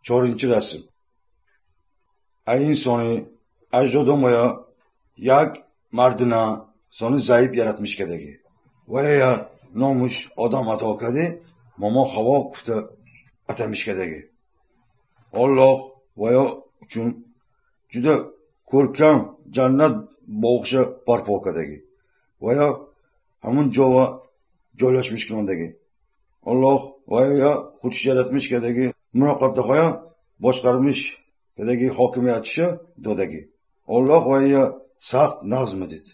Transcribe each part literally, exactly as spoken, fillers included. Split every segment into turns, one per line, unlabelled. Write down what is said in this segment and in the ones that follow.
to'rtinchi rasm. Ay insoni ajdodimoya yak mardina soni zaif yaratmishkadagi. Va ya nomush odam ato kadi momo havo kufta atamishkadagi. Alloh va yo uchun juda ko'rkam jannat bog'cha barpo kadagi. Va yo hamun jowa joylashmishkadagi. Alloh va yo xush yaratmishkadagi munoqatda qo'ya boshqarmish kadagi hokimiyatchi dodagi. Alloh va yo saqt nazm dedi.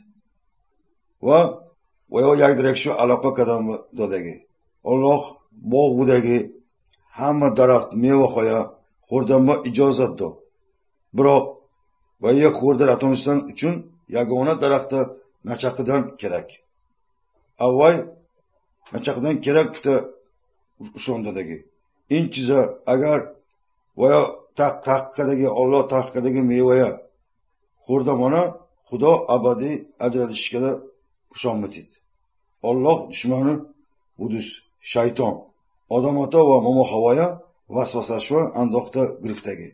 Va va yo yagdirek shu aloqa qadam dodagi. Alloh bog'udagi hamma daraxt meva qo'ya xo'rdanma ijozat do. Biroq va yo xo'rdar atomistdan uchun yagona daraxtda machaqidan kerak. Avval machaqidan kerak puta ushondadagi. Inchiza agar va yo taq taqqadagi Alloh taqqadagi mevaya xo'rdamona Xudo abadiy ajralishga ishonmaydi. Alloh dushmani budus shayton odam ato va momo havoya vasvasash va andoqda griftagi.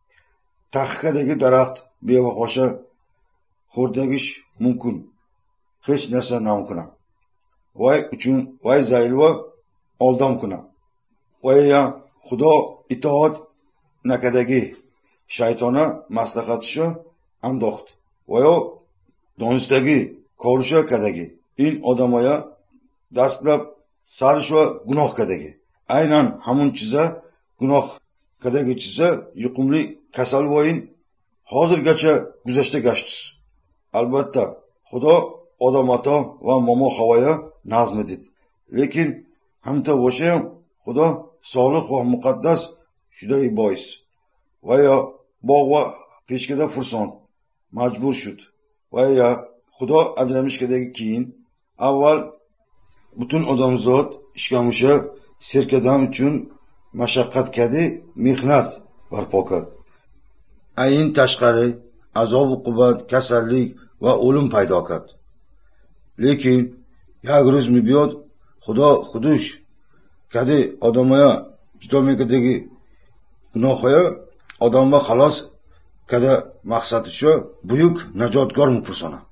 Taqqadagi daraxt meva qo'sha xo'rdagish mumkin. Hech narsa namkuna. Voy uchun voy zaylva oldamkuna. Voy ya Xudo itoat nakadagi shaytona maslahatchi andoqt. Voy donistagi ko'risha kadagi. In odamoya dastlab sarish va gunoh kadagi. Aynan hamun chiza gunoh kadagi chiza yuqumli kasal voyin hozirgacha guzashta gashtis. Albatta Xudo odam ato va momo havoya nazm dedi. Lekin hamta o'sha ham Xudo solih va muqaddas shuday bois. Va yo bog' va pechkada fursand majbur shud. Va yo Xudo ajramishkadagi keyin avval butun odamzod ishgamusha serkadam uchun mashaqqat kadi mehnat barpo qildi. Ayin tashqari azob uqubat, kasallik va o'lim paydo qildi. Lekin yagruz mibiyot Xudo xudush kadi odamaya judomekadagi gunohya odamga xalos kada maqsadi shu buyuk najotgor mupursona.